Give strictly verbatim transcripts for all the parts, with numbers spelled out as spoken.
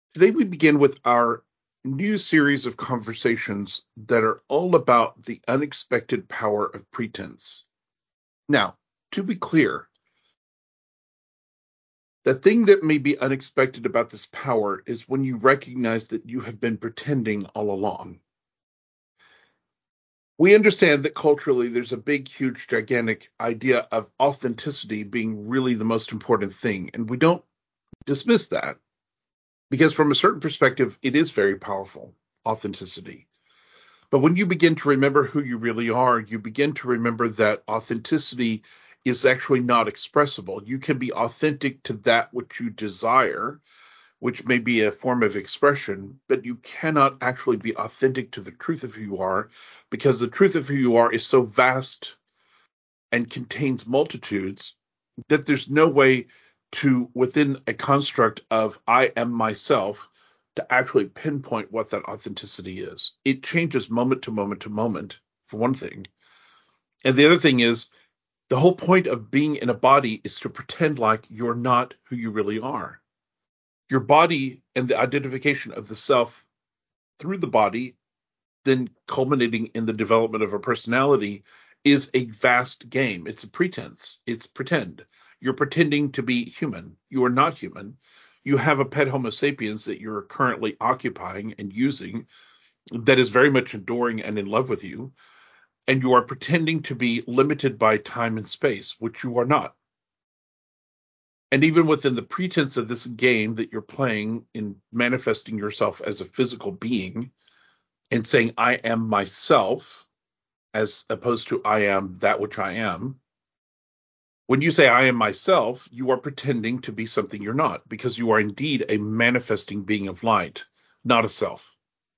Today, we begin with our new series of conversations that are all about the unexpected power of pretense. Now, to be clear, the thing that may be unexpected about this power is when you recognize that you have been pretending all along. We understand that culturally there's a big, huge, gigantic idea of authenticity being really the most important thing, and we don't dismiss that because, from a certain perspective, it is very powerful, authenticity. But when you begin to remember who you really are, you begin to remember that authenticity is actually not expressible. You can be authentic to that which you desire, which may be a form of expression, but you cannot actually be authentic to the truth of who you are, because the truth of who you are is so vast and contains multitudes that there's no way to, within a construct of I am myself, to actually pinpoint what that authenticity is. It changes moment to moment to moment, for one thing. And the other thing is, the whole point of being in a body is to pretend like you're not who you really are. Your body and the identification of the self through the body, then culminating in the development of a personality, is a vast game. It's a pretense. It's pretend. You're pretending to be human. You are not human. You have a pet Homo sapiens that you're currently occupying and using that is very much adoring and in love with you. And you are pretending to be limited by time and space, which you are not. And even within the pretense of this game that you're playing in manifesting yourself as a physical being and saying, I am myself, as opposed to I am that which I am. When you say I am myself, you are pretending to be something you're not, because you are indeed a manifesting being of light, not a self.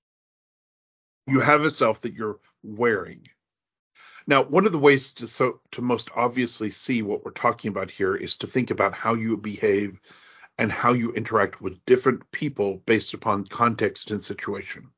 You have a self that you're wearing. Now, one of the ways to so to most obviously see what we're talking about here is to think about how you behave and how you interact with different people based upon context and situation.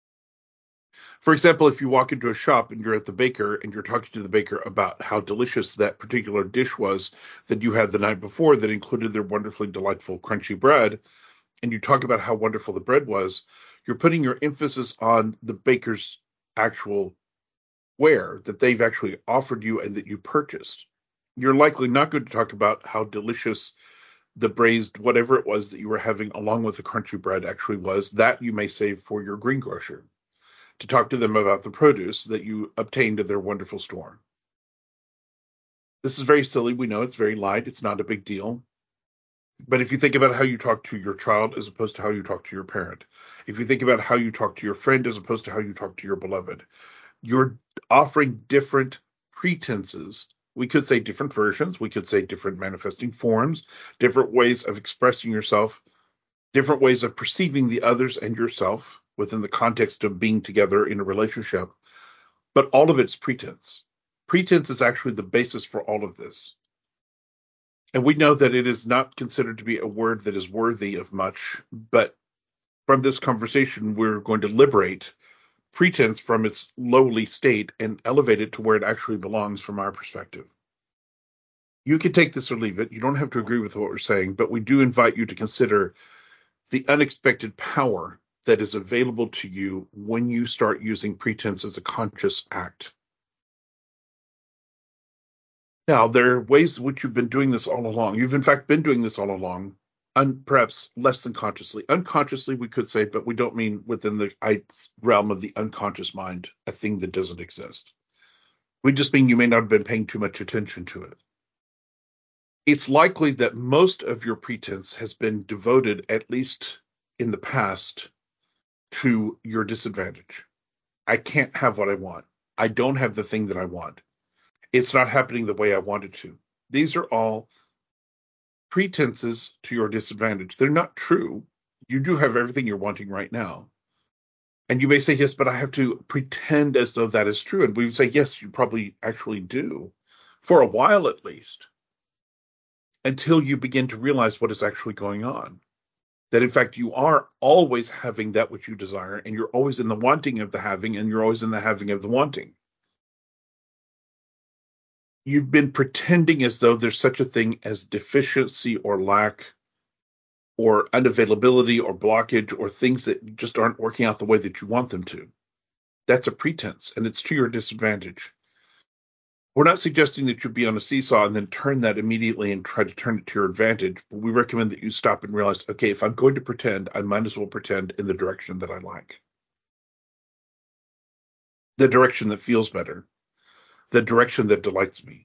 For example, if you walk into a shop and you're at the baker and you're talking to the baker about how delicious that particular dish was that you had the night before that included their wonderfully delightful crunchy bread, and you talk about how wonderful the bread was, you're putting your emphasis on the baker's actual ware that they've actually offered you and that you purchased. You're likely not going to talk about how delicious the braised whatever it was that you were having along with the crunchy bread actually was. That you may save for your greengrocer to talk to them about the produce that you obtained at their wonderful store. This is very silly. We know it's very light. It's not a big deal. But if you think about how you talk to your child as opposed to how you talk to your parent, if you think about how you talk to your friend as opposed to how you talk to your beloved, you're offering different pretenses. We could say different versions. We could say different manifesting forms, different ways of expressing yourself, different ways of perceiving the others and yourself within the context of being together in a relationship. But all of it's pretense. Pretense is actually the basis for all of this. And we know that it is not considered to be a word that is worthy of much, but from this conversation, we're going to liberate pretense from its lowly state and elevate it to where it actually belongs from our perspective. You can take this or leave it. You don't have to agree with what we're saying, but we do invite you to consider the unexpected power that is available to you when you start using pretense as a conscious act. Now, there are ways in which you've been doing this all along. You've, in fact, been doing this all along, un- perhaps less than consciously. Unconsciously, we could say, but we don't mean within the realm of the unconscious mind, a thing that doesn't exist. We just mean you may not have been paying too much attention to it. It's likely that most of your pretense has been devoted, at least in the past, to your disadvantage. I can't have what I want. I don't have the thing that I want. It's not happening the way I want it to. These are all pretenses to your disadvantage. They're not true. You do have everything you're wanting right now. And you may say, yes, but I have to pretend as though that is true. And we would say, yes, you probably actually do, for a while at least, until you begin to realize what is actually going on. That in fact, you are always having that which you desire, and you're always in the wanting of the having, and you're always in the having of the wanting. You've been pretending as though there's such a thing as deficiency or lack or unavailability or blockage or things that just aren't working out the way that you want them to. That's a pretense, and it's to your disadvantage. We're not suggesting that you be on a seesaw and then turn that immediately and try to turn it to your advantage, but we recommend that you stop and realize, okay, if I'm going to pretend, I might as well pretend in the direction that I like. The direction that feels better. The direction that delights me.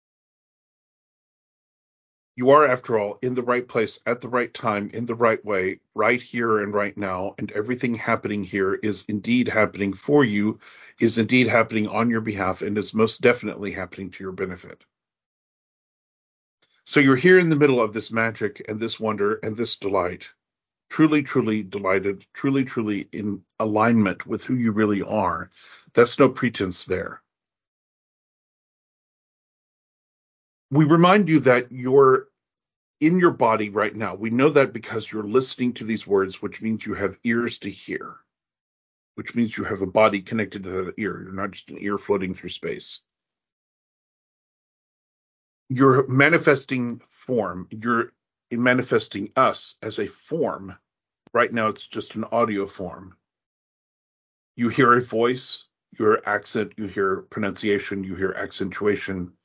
You are, after all, in the right place at the right time, in the right way, right here and right now, and everything happening here is indeed happening for you, is indeed happening on your behalf, and is most definitely happening to your benefit. So you're here in the middle of this magic and this wonder and this delight, truly, truly delighted, truly, truly in alignment with who you really are. That's no pretense there. We remind you that you're in your body right now. We know that because you're listening to these words, which means you have ears to hear, which means you have a body connected to that ear. You're not just an ear floating through space. You're manifesting form. You're manifesting us as a form. Right now, it's just an audio form. You hear a voice, you hear accent, you hear pronunciation, you hear accentuation.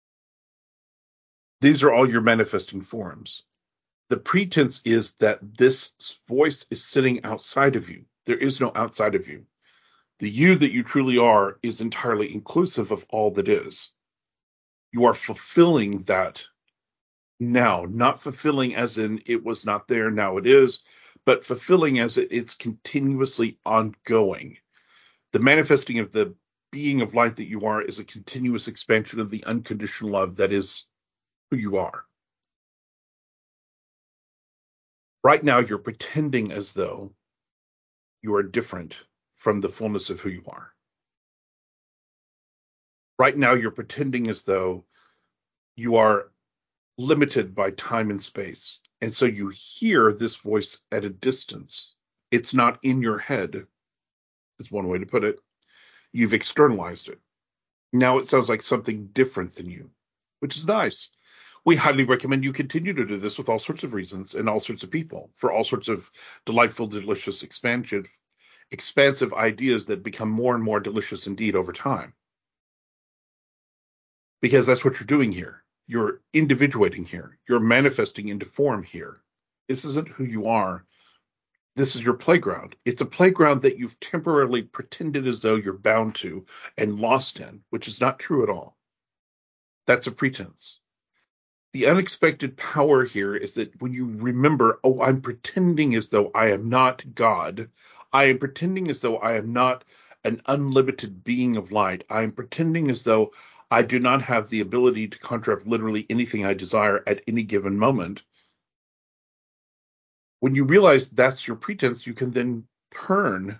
These are all your manifesting forms. The pretense is that this voice is sitting outside of you. There is no outside of you. The you that you truly are is entirely inclusive of all that is. You are fulfilling that now, not fulfilling as in it was not there, now it is, but fulfilling as it, it's continuously ongoing. The manifesting of the being of light that you are is a continuous expansion of the unconditional love that is who you are. Right now, you're pretending as though you are different from the fullness of who you are. Right now, you're pretending as though you are limited by time and space. And so you hear this voice at a distance. It's not in your head, is one way to put it. You've externalized it. Now it sounds like something different than you, which is nice. We highly recommend you continue to do this with all sorts of reasons and all sorts of people for all sorts of delightful, delicious, expansive, expansive ideas that become more and more delicious indeed over time. Because that's what you're doing here. You're individuating here. You're manifesting into form here. This isn't who you are. This is your playground. It's a playground that you've temporarily pretended as though you're bound to and lost in, which is not true at all. That's a pretense. The unexpected power here is that when you remember, oh, I'm pretending as though I am not God. I am pretending as though I am not an unlimited being of light. I am pretending as though I do not have the ability to contract literally anything I desire at any given moment. When you realize that's your pretense, you can then turn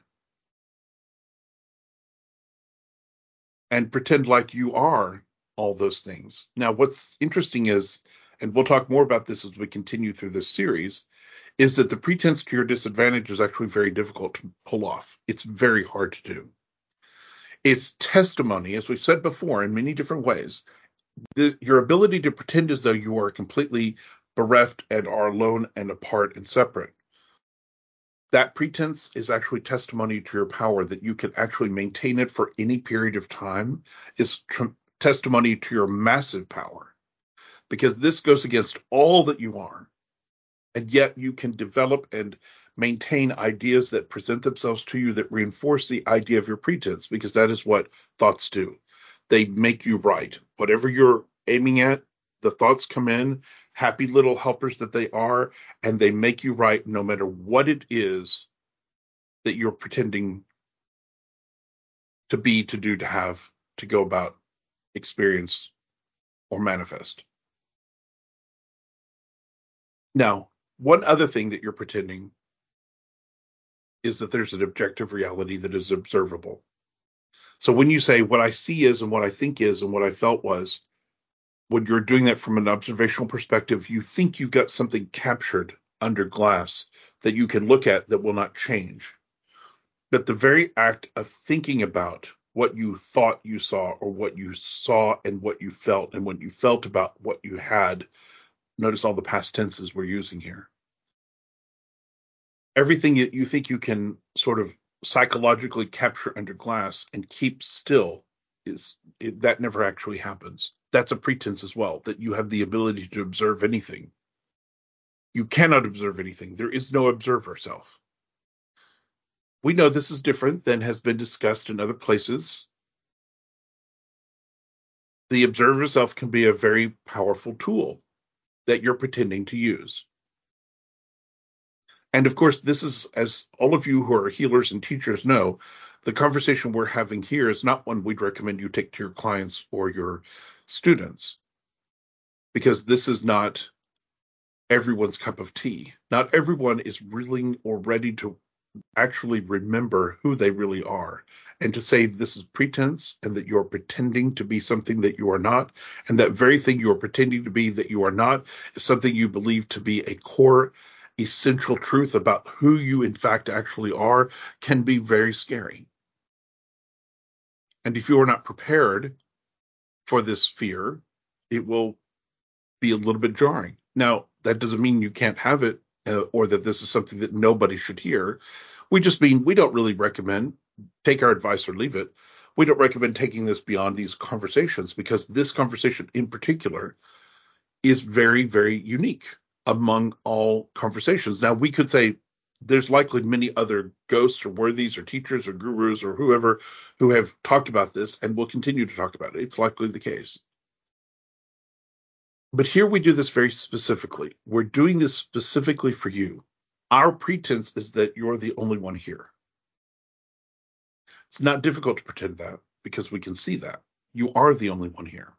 and pretend like you are all those things. Now, what's interesting is, and we'll talk more about this as we continue through this series, is that the pretense to your disadvantage is actually very difficult to pull off. It's very hard to do. It's testimony, as we've said before, in many different ways. The, your ability to pretend as though you are completely bereft and are alone and apart and separate. That pretense is actually testimony to your power, that you can actually maintain it for any period of time is tr- testimony to your massive power, because this goes against all that you are. And yet you can develop and maintain ideas that present themselves to you that reinforce the idea of your pretense, because that is what thoughts do. They make you right. Whatever you're aiming at, the thoughts come in, happy little helpers that they are, and they make you right no matter what it is that you're pretending to be, to do, to have, to go about, experience, or manifest. Now, one other thing that you're pretending is that there's an objective reality that is observable. So when you say what I see is and what I think is and what I felt was, when you're doing that from an observational perspective, you think you've got something captured under glass that you can look at that will not change. But the very act of thinking about what you thought you saw, or what you saw and what you felt, and what you felt about what you had, notice all the past tenses we're using here. Everything that you think you can sort of psychologically capture under glass and keep still is it, that never actually happens. That's a pretense as well, that you have the ability to observe anything. You cannot observe anything. There is no observer self. We know this is different than has been discussed in other places. The observer self can be a very powerful tool that you're pretending to use. And of course, this is, as all of you who are healers and teachers know, the conversation we're having here is not one we'd recommend you take to your clients or your students, because this is not everyone's cup of tea. Not everyone is willing or ready to actually remember who they really are, and to say this is pretense and that you're pretending to be something that you are not, and that very thing you're pretending to be that you are not is something you believe to be a core essential truth about who you in fact actually are, can be very scary. And if you are not prepared for this fear, it will be a little bit jarring. Now, that doesn't mean you can't have it, uh, or that this is something that nobody should hear. We just mean we don't really recommend, take our advice or leave it. We don't recommend taking this beyond these conversations, because this conversation in particular is very, very unique among all conversations. Now, we could say there's likely many other ghosts or worthies or teachers or gurus or whoever who have talked about this and will continue to talk about it. It's likely the case. But here we do this very specifically. We're doing this specifically for you. Our pretense is that you're the only one here. It's not difficult to pretend that, because we can see that. You are the only one here.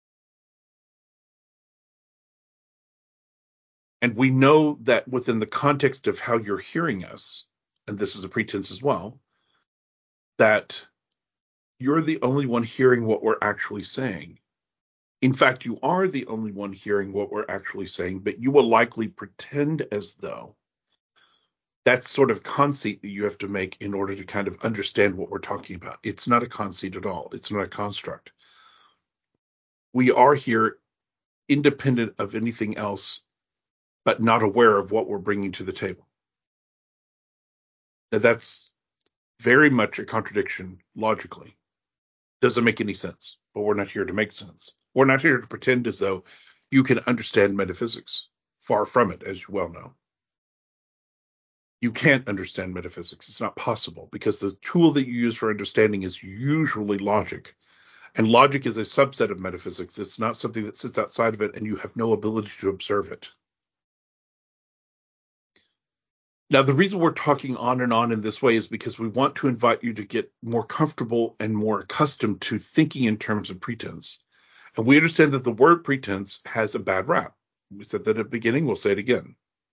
And we know that within the context of how you're hearing us, and this is a pretense as well, that you're the only one hearing what we're actually saying. In fact, you are the only one hearing what we're actually saying, but you will likely pretend as though. That's sort of conceit that you have to make in order to kind of understand what we're talking about. It's not a conceit at all. It's not a construct. We are here independent of anything else, but not aware of what we're bringing to the table. Now, that's very much a contradiction logically. Doesn't make any sense, but we're not here to make sense. We're not here to pretend as though you can understand metaphysics. Far from it, as you well know. You can't understand metaphysics. It's not possible, because the tool that you use for understanding is usually logic. And logic is a subset of metaphysics. It's not something that sits outside of it, and you have no ability to observe it. Now, the reason we're talking on and on in this way is because we want to invite you to get more comfortable and more accustomed to thinking in terms of pretense. And we understand that the word pretense has a bad rap. We said that at the beginning, we'll say it again.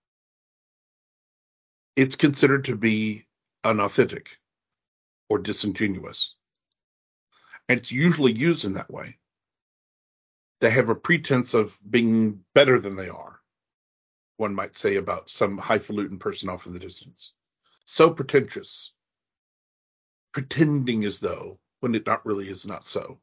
It's considered to be unauthentic or disingenuous. And it's usually used in that way. They have a pretense of being better than they are, one might say about some highfalutin person off in the distance. So pretentious, pretending as though, when it not really is not so.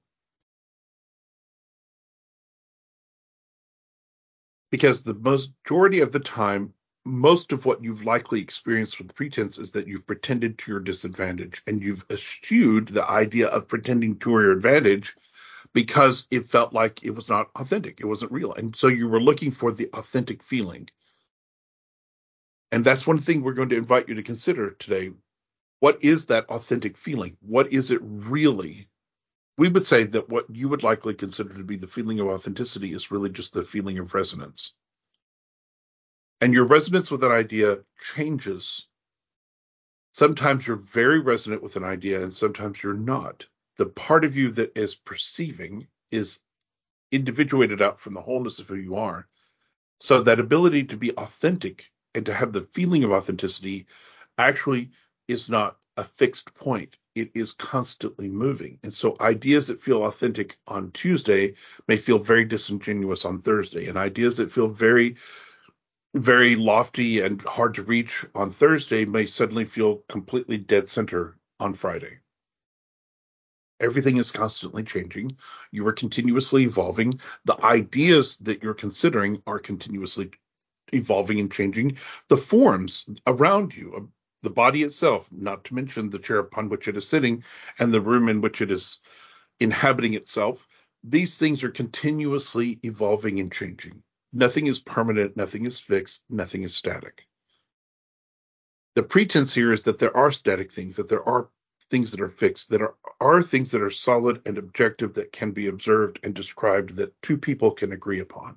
Because the majority of the time, most of what you've likely experienced with pretense is that you've pretended to your disadvantage, and you've eschewed the idea of pretending to your advantage because it felt like it was not authentic. It wasn't real. And so you were looking for the authentic feeling. And that's one thing we're going to invite you to consider today. What is that authentic feeling? What is it really? We would say that what you would likely consider to be the feeling of authenticity is really just the feeling of resonance. And your resonance with an idea changes. Sometimes you're very resonant with an idea, and sometimes you're not. The part of you that is perceiving is individuated out from the wholeness of who you are. So that ability to be authentic and to have the feeling of authenticity actually is not a fixed point. It is constantly moving. And so ideas that feel authentic on Tuesday may feel very disingenuous on Thursday. And ideas that feel very, very lofty and hard to reach on Thursday may suddenly feel completely dead center on Friday. Everything is constantly changing. You are continuously evolving. The ideas that you're considering are continuously evolving and changing. The forms around you, the body itself, not to mention the chair upon which it is sitting and the room in which it is inhabiting itself, these things are continuously evolving and changing. Nothing is permanent, nothing is fixed, nothing is static. The pretense here is that there are static things, that there are things that are fixed, that are, are things that are solid and objective that can be observed and described, that two people can agree upon.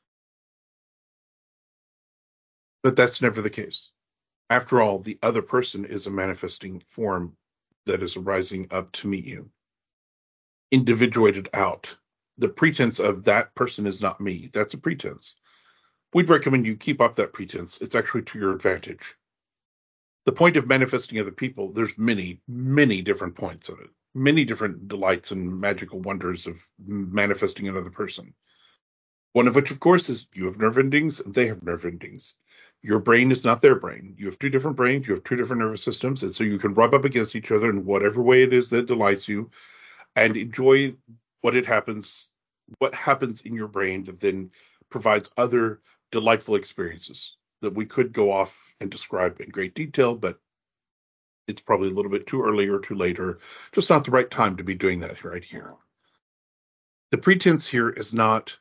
But that's never the case. After all, the other person is a manifesting form that is arising up to meet you, individuated out. The pretense of that person is not me, that's a pretense. We'd recommend you keep up that pretense. It's actually to your advantage. The point of manifesting other people, there's many, many different points of it, many different delights and magical wonders of manifesting another person. One of which, of course, is you have nerve endings and they have nerve endings. Your brain is not their brain. You have two different brains, you have two different nervous systems, and so you can rub up against each other in whatever way it is that delights you and enjoy what it happens, what happens in your brain that then provides other delightful experiences that we could go off and describe in great detail, but it's probably a little bit too early or too late, or just not the right time to be doing that right here. The pretense here is not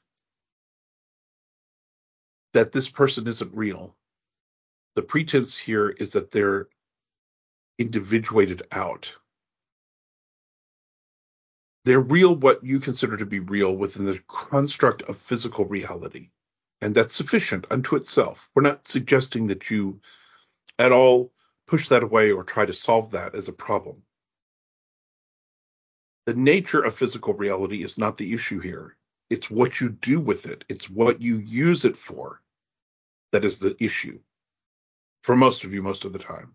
that this person isn't real. The pretense here is that they're individuated out. They're real, what you consider to be real within the construct of physical reality. And that's sufficient unto itself. We're not suggesting that you at all push that away or try to solve that as a problem. The nature of physical reality is not the issue here. It's what you do with it. It's what you use it for that is the issue for most of you most of the time.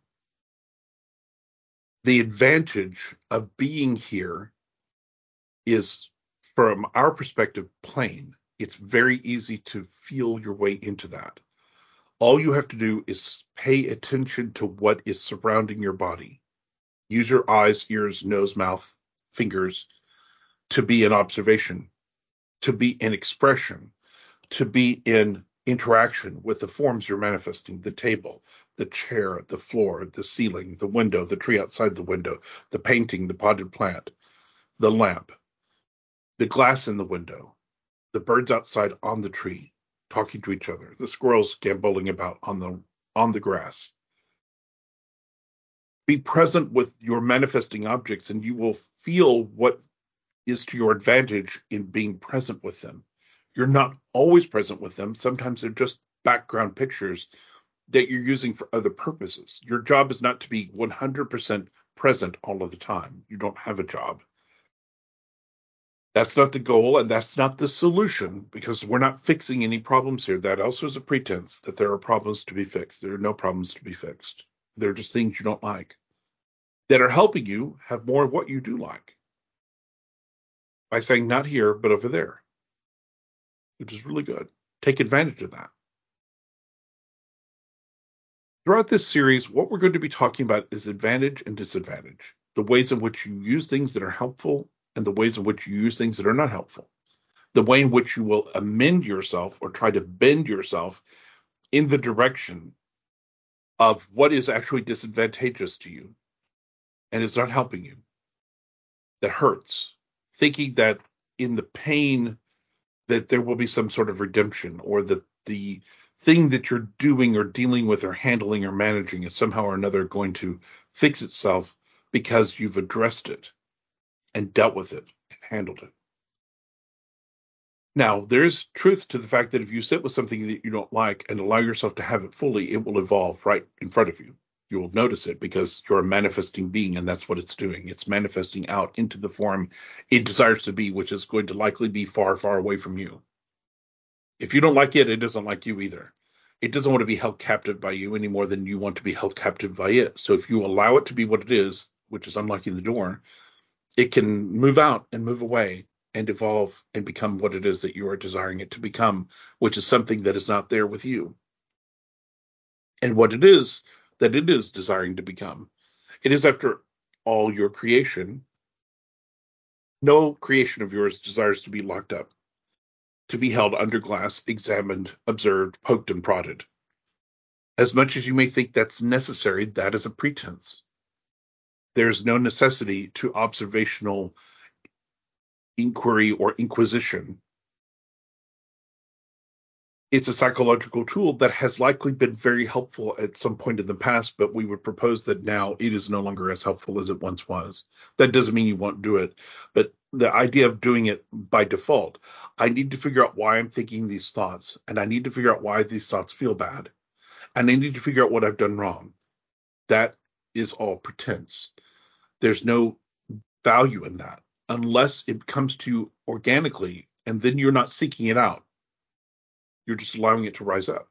The advantage of being here is, from our perspective, plain. It's very easy to feel your way into that. All you have to do is pay attention to what is surrounding your body. Use your eyes, ears, nose, mouth, fingers to be in observation, to be in expression, to be in interaction with the forms you're manifesting, the table, the chair, the floor, the ceiling, the window, the tree outside the window, the painting, the potted plant, the lamp, the glass in the window, the birds outside on the tree talking to each other, the squirrels gamboling about on the on the grass. Be present with your manifesting objects, and you will feel what is to your advantage in being present with them. You're not always present with them. Sometimes they're just background pictures that you're using for other purposes. Your job is not to be one hundred percent present all of the time. You don't have a job. That's not the goal, and that's not the solution, because we're not fixing any problems here. That also is a pretense that there are problems to be fixed. There are no problems to be fixed. They're just things you don't like that are helping you have more of what you do like by saying not here, but over there, which is really good. Take advantage of that. Throughout this series, what we're going to be talking about is advantage and disadvantage, the ways in which you use things that are helpful and the ways in which you use things that are not helpful, the way in which you will amend yourself or try to bend yourself in the direction of what is actually disadvantageous to you and is not helping you, that hurts, thinking that in the pain that there will be some sort of redemption, or that the thing that you're doing or dealing with or handling or managing is somehow or another going to fix itself because you've addressed it and dealt with it and handled it. Now, there's truth to the fact that if you sit with something that you don't like and allow yourself to have it fully, it will evolve right in front of you. You will notice it because you're a manifesting being, and that's what it's doing. It's manifesting out into the form it desires to be, which is going to likely be far, far away from you. If you don't like it, it doesn't like you either. It doesn't want to be held captive by you any more than you want to be held captive by it. So if you allow it to be what it is, which is unlocking the door, it can move out and move away and evolve and become what it is that you are desiring it to become, which is something that is not there with you. And what it is that it is desiring to become. It is, after all, your creation. No creation of yours desires to be locked up. to be held under glass, examined, observed, poked, and prodded. As much as you may think that's necessary, that is a pretense. There's no necessity to observational inquiry or inquisition. It's a psychological tool that has likely been very helpful at some point in the past, but we would propose that now it is no longer as helpful as it once was. That doesn't mean you won't do it, but the idea of doing it by default, I need to figure out why I'm thinking these thoughts, and I need to figure out why these thoughts feel bad, and I need to figure out what I've done wrong. That is all pretense. There's no value in that unless it comes to you organically, and then you're not seeking it out. You're just allowing it to rise up.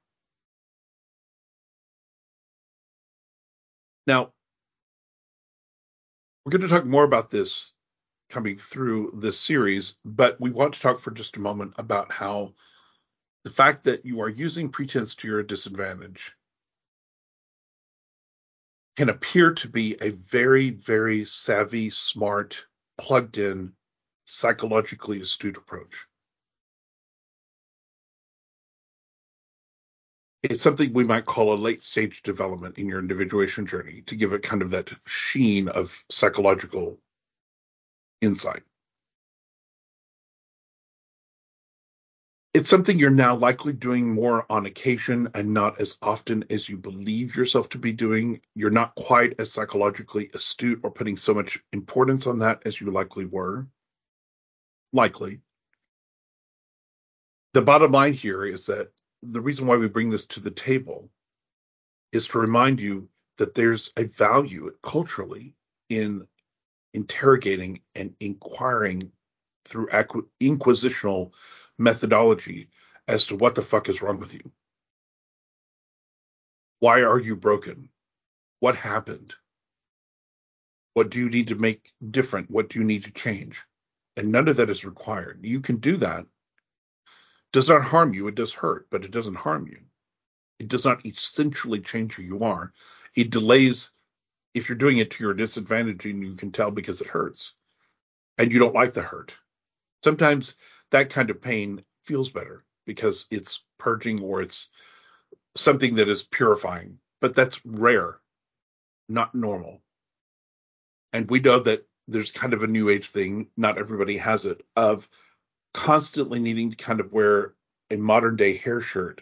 Now, we're going to talk more about this coming through this series, but we want to talk for just a moment about how the fact that you are using pretense to your disadvantage can appear to be a very, very savvy, smart, plugged in, psychologically astute approach. It's something we might call a late stage development in your individuation journey to give it kind of that sheen of psychological insight. It's something you're now likely doing more on occasion and not as often as you believe yourself to be doing. You're not quite as psychologically astute or putting so much importance on that as you likely were. Likely. The bottom line here is that the reason why we bring this to the table is to remind you that there's a value culturally in interrogating and inquiring through inquisitional methodology as to what the fuck is wrong with you. Why are you broken? What happened? What do you need to make different? What do you need to change? And none of that is required. You can do that. Does not harm you. It does hurt, but it doesn't harm you. It does not essentially change who you are. It delays if you're doing it to your disadvantage, and you can tell because it hurts. And you don't like the hurt. Sometimes that kind of pain feels better because it's purging or it's something that is purifying. But that's rare, not normal. And we know that there's kind of a new age thing, not everybody has it, of constantly needing to kind of wear a modern day hair shirt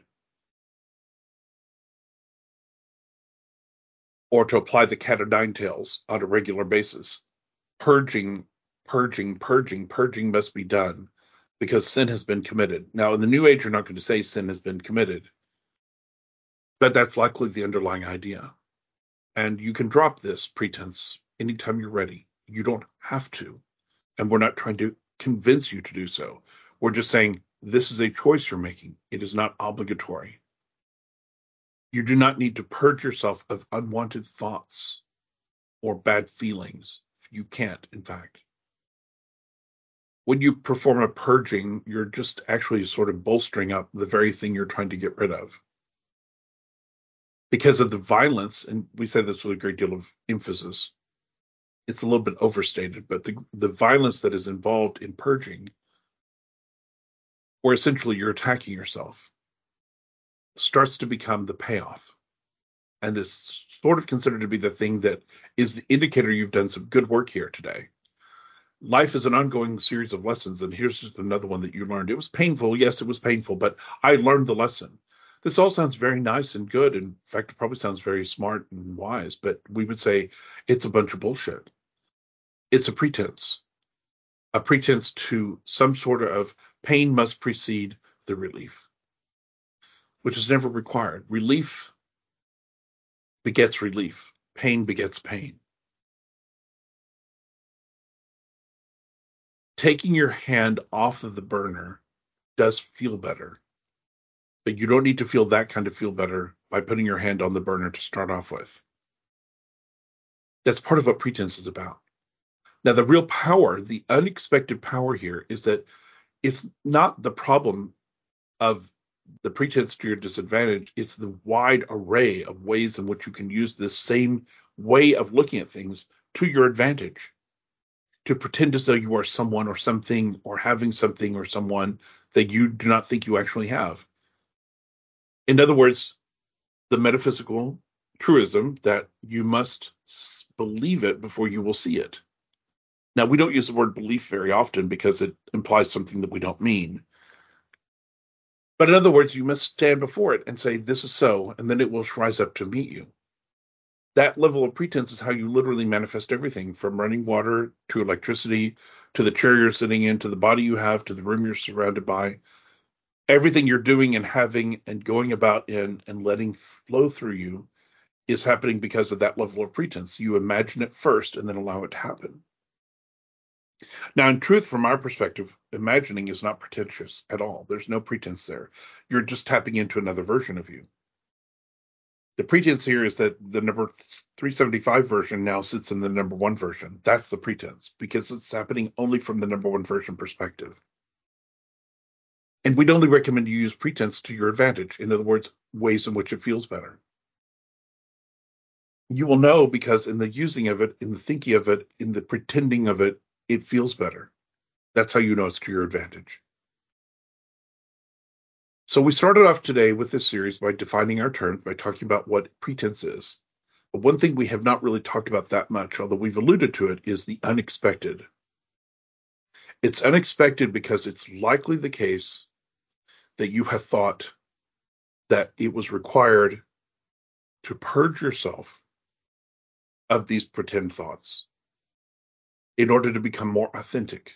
or to apply the cat o' nine tails on a regular basis. Purging, purging, purging, purging must be done because sin has been committed. Now, in the new age, you're not going to say sin has been committed, but that's likely the underlying idea. And you can drop this pretense anytime you're ready. You don't have to. And we're not trying to convince you to do so. We're just saying this is a choice you're making. It is not obligatory. You do not need to purge yourself of unwanted thoughts or bad feelings. You can't, in fact. When you perform a purging, you're just actually sort of bolstering up the very thing you're trying to get rid of. Because of the violence, and we say this with a great deal of emphasis, it's a little bit overstated, but the, the violence that is involved in purging, where essentially you're attacking yourself, starts to become the payoff. And this sort of considered to be the thing that is the indicator you've done some good work here today. Life is an ongoing series of lessons, and here's just another one that you learned. It was painful. Yes, it was painful, but I learned the lesson. This all sounds very nice and good. In fact, it probably sounds very smart and wise, but we would say it's a bunch of bullshit. It's a pretense, a pretense to some sort of pain must precede the relief, which is never required. Relief begets relief. Pain begets pain. Taking your hand off of the burner does feel better, but you don't need to feel that kind of feel better by putting your hand on the burner to start off with. That's part of what pretense is about. Now, the real power, the unexpected power here is that it's not the problem of the pretense to your disadvantage. It's the wide array of ways in which you can use this same way of looking at things to your advantage, to pretend as though you are someone or something or having something or someone that you do not think you actually have. In other words, the metaphysical truism that you must believe it before you will see it. Now, we don't use the word belief very often because it implies something that we don't mean. But in other words, you must stand before it and say, this is so, and then it will rise up to meet you. That level of pretense is how you literally manifest everything, from running water to electricity, to the chair you're sitting in, to the body you have, to the room you're surrounded by. Everything you're doing and having and going about in and letting flow through you is happening because of that level of pretense. You imagine it first and then allow it to happen. Now, in truth, from our perspective, imagining is not pretentious at all. There's no pretense there. You're just tapping into another version of you. The pretense here is that the number three seventy-five version now sits in the number one version. That's the pretense, because it's happening only from the number one version perspective. And we'd only recommend you use pretense to your advantage. In other words, ways in which it feels better. You will know because in the using of it, in the thinking of it, in the pretending of it, it feels better. That's how you know it's to your advantage. So we started off today with this series by defining our terms, by talking about what pretense is. But one thing we have not really talked about that much, although we've alluded to it, is the unexpected. It's unexpected because it's likely the case that you have thought that it was required to purge yourself of these pretend thoughts in order to become more authentic.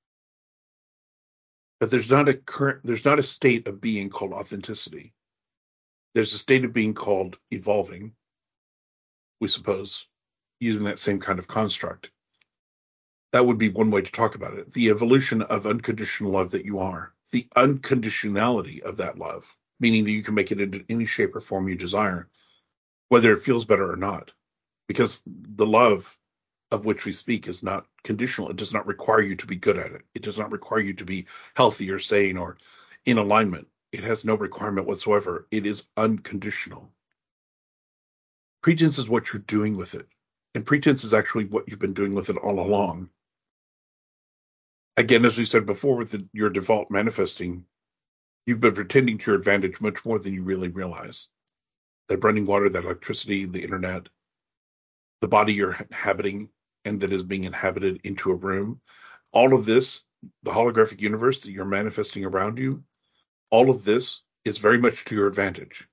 But there's not a current, there's not a state of being called authenticity. There's a state of being called evolving, we suppose, using that same kind of construct. That would be one way to talk about it. The evolution of unconditional love that you are, the unconditionality of that love, meaning that you can make it into any shape or form you desire, whether it feels better or not. Because the love of which we speak is not conditional. It does not require you to be good at it. It does not require you to be healthy or sane or in alignment. It has no requirement whatsoever. It is unconditional. Pretense is what you're doing with it. And pretense is actually what you've been doing with it all along. Again, as we said before, with the, your default manifesting, you've been pretending to your advantage much more than you really realize. That running water, that electricity, the internet, the body you're inhabiting and that is being inhabited into a room, all of this, the holographic universe that you're manifesting around you, all of this is very much to your advantage.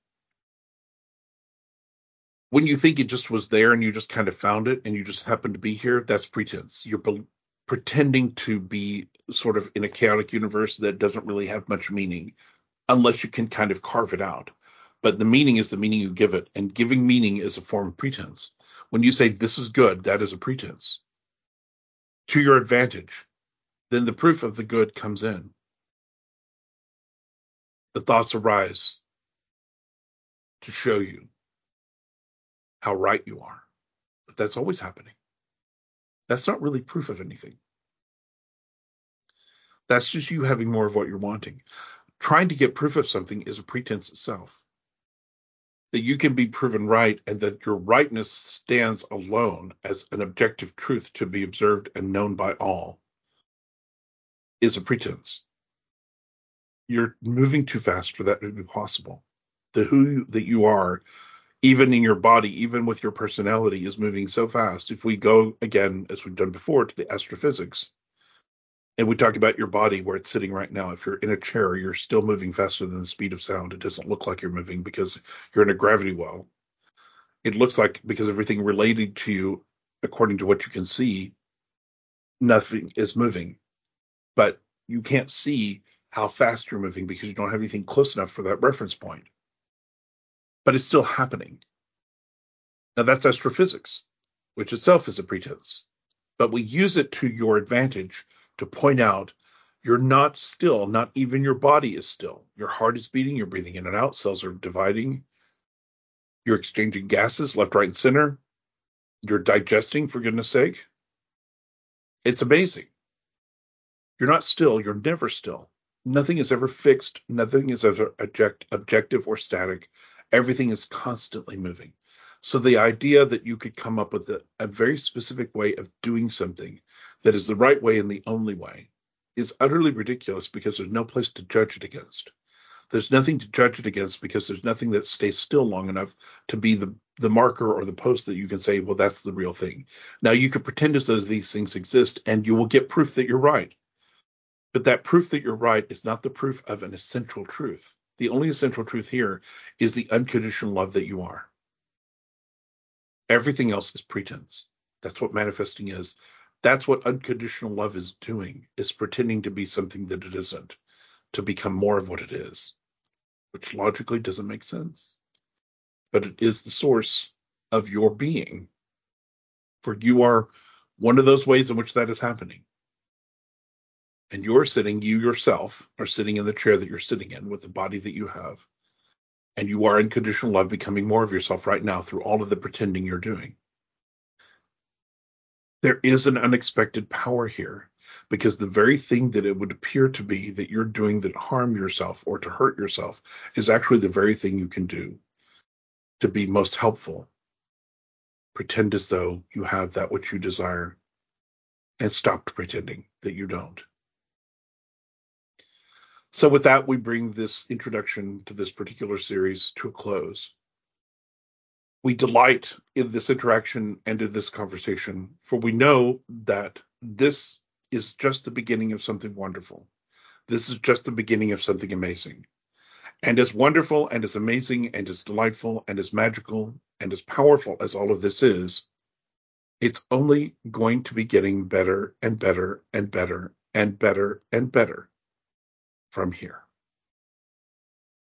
When you think it just was there and you just kind of found it and you just happened to be here, that's pretense. You're be- pretending to be sort of in a chaotic universe that doesn't really have much meaning unless you can kind of carve it out. But the meaning is the meaning you give it, and giving meaning is a form of pretense. When you say this is good, that is a pretense to your advantage. Then the proof of the good comes in. The thoughts arise to show you how right you are. But that's always happening. That's not really proof of anything. That's just you having more of what you're wanting. Trying to get proof of something is a pretense itself. That you can be proven right and that your rightness stands alone as an objective truth to be observed and known by all is a pretense. You're moving too fast for that to be possible. The who that you are, even in your body, even with your personality, is moving so fast. If we go again, as we've done before, to the astrophysics, and we talk about your body where it's sitting right now, if you're in a chair, you're still moving faster than the speed of sound. It doesn't look like you're moving because you're in a gravity well. It looks like, because everything related to you, according to what you can see, nothing is moving. But you can't see how fast you're moving because you don't have anything close enough for that reference point. But it's still happening. Now that's astrophysics, which itself is a pretense. But we use it to your advantage to point out you're not still, not even your body is still. Your heart is beating, you're breathing in and out, cells are dividing, you're exchanging gases left, right, and center, you're digesting, for goodness sake. It's amazing. You're not still, you're never still. Nothing is ever fixed, nothing is ever object, objective or static. Everything is constantly moving. So the idea that you could come up with a, a very specific way of doing something that is the right way and the only way is utterly ridiculous because there's no place to judge it against. There's nothing to judge it against because there's nothing that stays still long enough to be the, the marker or the post that you can say, well, that's the real thing. Now, you can pretend as though these things exist and you will get proof that you're right. But that proof that you're right is not the proof of an essential truth. The only essential truth here is the unconditional love that you are. Everything else is pretense. That's what manifesting is. That's what unconditional love is doing, is pretending to be something that it isn't, to become more of what it is, which logically doesn't make sense. But it is the source of your being. For you are one of those ways in which that is happening. And you're sitting, you yourself are sitting in the chair that you're sitting in with the body that you have. And you are unconditional love becoming more of yourself right now through all of the pretending you're doing. There is an unexpected power here because the very thing that it would appear to be that you're doing that harm yourself or to hurt yourself is actually the very thing you can do to be most helpful. Pretend as though you have that which you desire and stop pretending that you don't. So with that, we bring this introduction to this particular series to a close. We delight in this interaction and in this conversation, for we know that this is just the beginning of something wonderful. This is just the beginning of something amazing. And as wonderful and as amazing and as delightful and as magical and as powerful as all of this is, it's only going to be getting better and better and better and better and better from here.